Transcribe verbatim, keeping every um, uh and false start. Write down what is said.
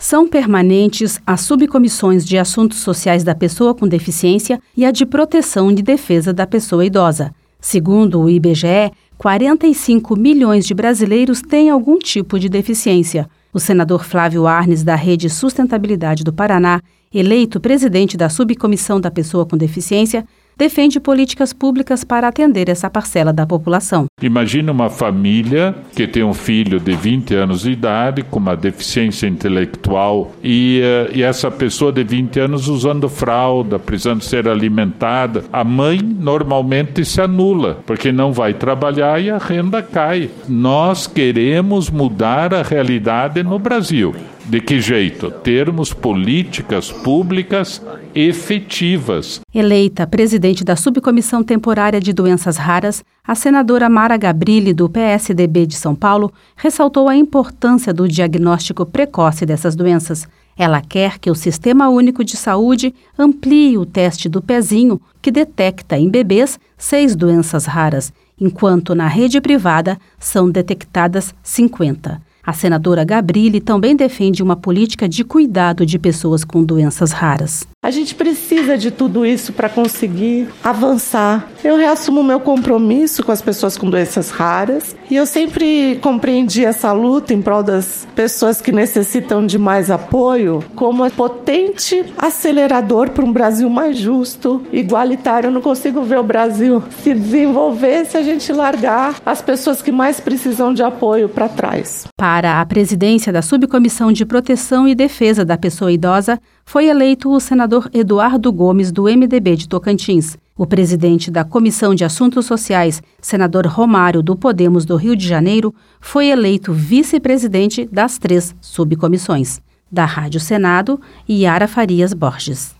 São permanentes as subcomissões de assuntos sociais da pessoa com deficiência e a de proteção e defesa da pessoa idosa. Segundo o I B G E, quarenta e cinco milhões de brasileiros têm algum tipo de deficiência. O senador Flávio Arnes, da Rede Sustentabilidade do Paraná, eleito presidente da Subcomissão da Pessoa com Deficiência, defende políticas públicas para atender essa parcela da população. Imagina uma família que tem um filho de vinte anos de idade com uma deficiência intelectual e, uh, e essa pessoa de vinte anos usando fralda, precisando ser alimentada. A mãe normalmente se anula porque não vai trabalhar e a renda cai. Nós queremos mudar a realidade no Brasil. De que jeito? Termos políticas públicas efetivas. Eleita presidente da Subcomissão Temporária de Doenças Raras, a senadora Mara Gabrilli, do P S D B de São Paulo, ressaltou a importância do diagnóstico precoce dessas doenças. Ela quer que o Sistema Único de Saúde amplie o teste do pezinho, que detecta em bebês seis doenças raras, enquanto na rede privada são detectadas cinquenta. A senadora Gabrilli também defende uma política de cuidado de pessoas com doenças raras. A gente precisa de tudo isso para conseguir avançar. Eu reassumo meu compromisso com as pessoas com doenças raras e eu sempre compreendi essa luta em prol das pessoas que necessitam de mais apoio como um potente acelerador para um Brasil mais justo, igualitário. Eu não consigo ver o Brasil se desenvolver se a gente largar as pessoas que mais precisam de apoio para trás. Para a presidência da Subcomissão de Proteção e Defesa da Pessoa Idosa, foi eleito o senador Eduardo Gomes, do M D B de Tocantins. O presidente da Comissão de Assuntos Sociais, senador Romário, do Podemos do Rio de Janeiro, foi eleito vice-presidente das três subcomissões. Da Rádio Senado, Yara Farias Borges.